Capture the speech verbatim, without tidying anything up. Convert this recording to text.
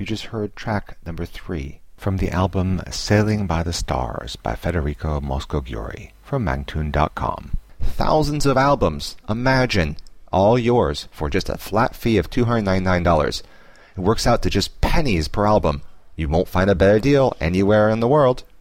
You just heard track number three from the album Sailing by the Stars by Federico Moscogiuri from Mangtune dot com. Thousands of albums, imagine, all yours for just a flat fee of two hundred ninety-nine dollars. It works out to just pennies per album. You won't find a better deal anywhere in the world.